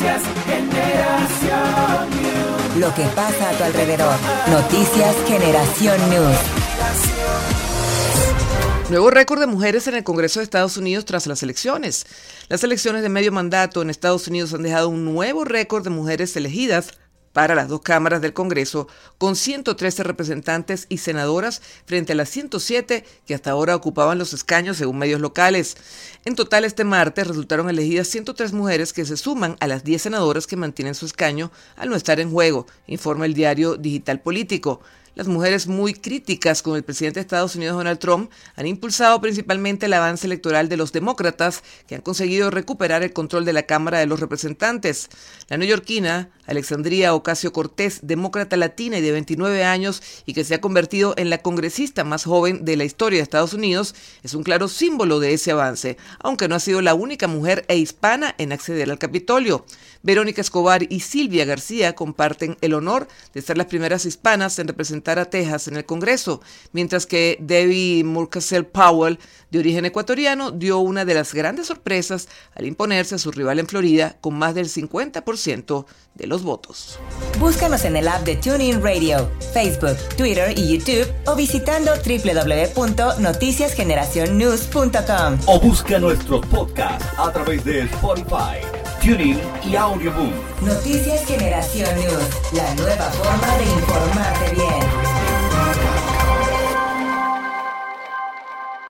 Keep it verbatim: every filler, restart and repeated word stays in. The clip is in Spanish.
Noticias Generación News. Lo que pasa a tu alrededor. Noticias Generación News. Nuevo récord de mujeres en el Congreso de Estados Unidos tras las elecciones. Las elecciones de medio mandato en Estados Unidos han dejado un nuevo récord de mujeres elegidas para las dos cámaras del Congreso, con ciento trece representantes y senadoras frente a las ciento siete que hasta ahora ocupaban los escaños según medios locales. En total, este martes resultaron elegidas ciento tres mujeres que se suman a las diez senadoras que mantienen su escaño al no estar en juego, informa el diario digital Político. Las mujeres muy críticas con el presidente de Estados Unidos, Donald Trump, han impulsado principalmente el avance electoral de los demócratas, que han conseguido recuperar el control de la Cámara de los Representantes. La neoyorquina Alexandria Ocasio-Cortez, demócrata latina y de veintinueve años y que se ha convertido en la congresista más joven de la historia de Estados Unidos, es un claro símbolo de ese avance, aunque no ha sido la única mujer e hispana en acceder al Capitolio. Verónica Escobar y Silvia García comparten el honor de ser las primeras hispanas en representar a Texas en el Congreso, mientras que Debbie Murkazell Powell, de origen ecuatoriano, dio una de las grandes sorpresas al imponerse a su rival en Florida con más del cincuenta por ciento de los votos. Búscanos en el app de TuneIn Radio, Facebook, Twitter y YouTube o visitando doble u doble u doble u punto noticias generación news punto com. O busca nuestros podcasts a través de Spotify, TuneIn y Audioboom. Noticias Generación News, la nueva forma de informarte bien.